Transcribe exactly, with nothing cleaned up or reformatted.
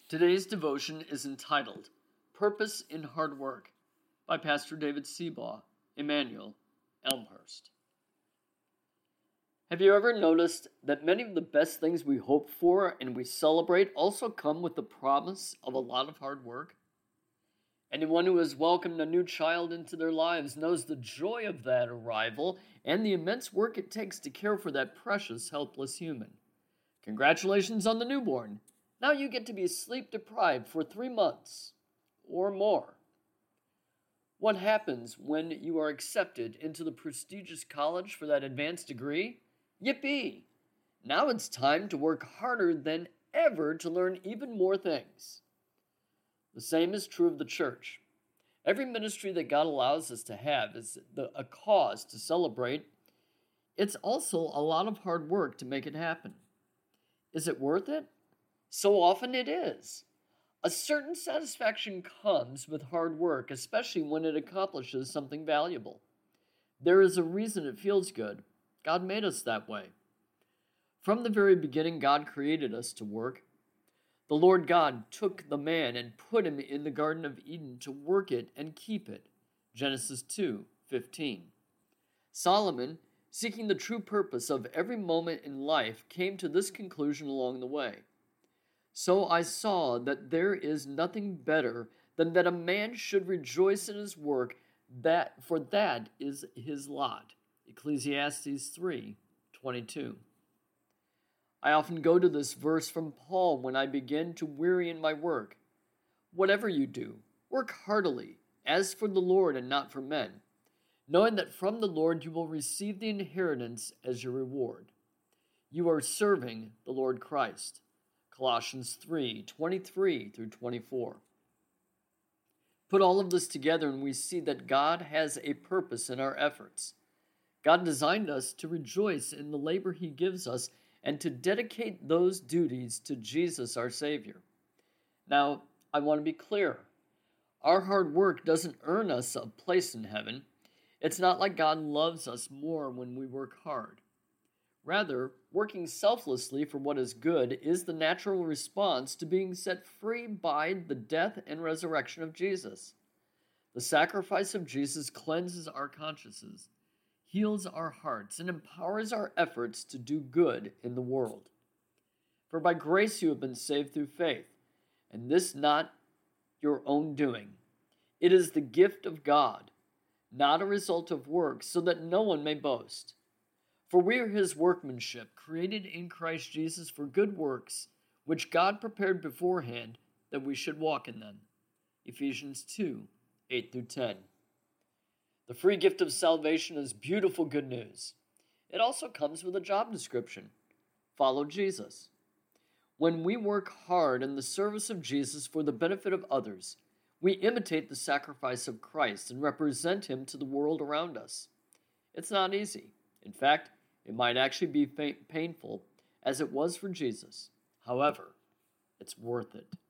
Today's devotion is entitled Purpose in Hard Work by Pastor David Seabaugh, Emmanuel, Elmhurst. Have you ever noticed that many of the best things we hope for and we celebrate also come with the promise of a lot of hard work? Anyone who has welcomed a new child into their lives knows the joy of that arrival and the immense work it takes to care for that precious, helpless human. Congratulations on the newborn. Now you get to be sleep deprived for three months or more. What happens when you are accepted into the prestigious college for that advanced degree? Yippee! Now it's time to work harder than ever to learn even more things. The same is true of the church. Every ministry that God allows us to have is the, a cause to celebrate. It's also a lot of hard work to make it happen. Is it worth it? So often it is. A certain satisfaction comes with hard work, especially when it accomplishes something valuable. There is a reason it feels good. God made us that way. From the very beginning, God created us to work. The Lord God took the man and put him in the Garden of Eden to work it and keep it. Genesis two fifteen. Solomon, seeking the true purpose of every moment in life, came to this conclusion along the way. So I saw that there is nothing better than that a man should rejoice in his work, that for that is his lot. Ecclesiastes three twenty-two. I often go to this verse from Paul when I begin to weary in my work. Whatever you do, work heartily, as for the Lord and not for men, knowing that from the Lord you will receive the inheritance as your reward. You are serving the Lord Christ. Colossians three twenty-three through twenty-four. Put all of this together and we see that God has a purpose in our efforts. God designed us to rejoice in the labor he gives us and to dedicate those duties to Jesus, our Savior. Now, I want to be clear. Our hard work doesn't earn us a place in heaven. It's not like God loves us more when we work hard. Rather, working selflessly for what is good is the natural response to being set free by the death and resurrection of Jesus. The sacrifice of Jesus cleanses our consciences, heals our hearts, and empowers our efforts to do good in the world. For by grace you have been saved through faith, and this not your own doing. It is the gift of God, not a result of works, so that no one may boast. For we are his workmanship, created in Christ Jesus for good works, which God prepared beforehand that we should walk in them. Ephesians two eight through ten. The free gift of salvation is beautiful good news. It also comes with a job description. Follow Jesus. When we work hard in the service of Jesus for the benefit of others, we imitate the sacrifice of Christ and represent him to the world around us. It's not easy. In fact, it might actually be painful, as it was for Jesus. However, it's worth it.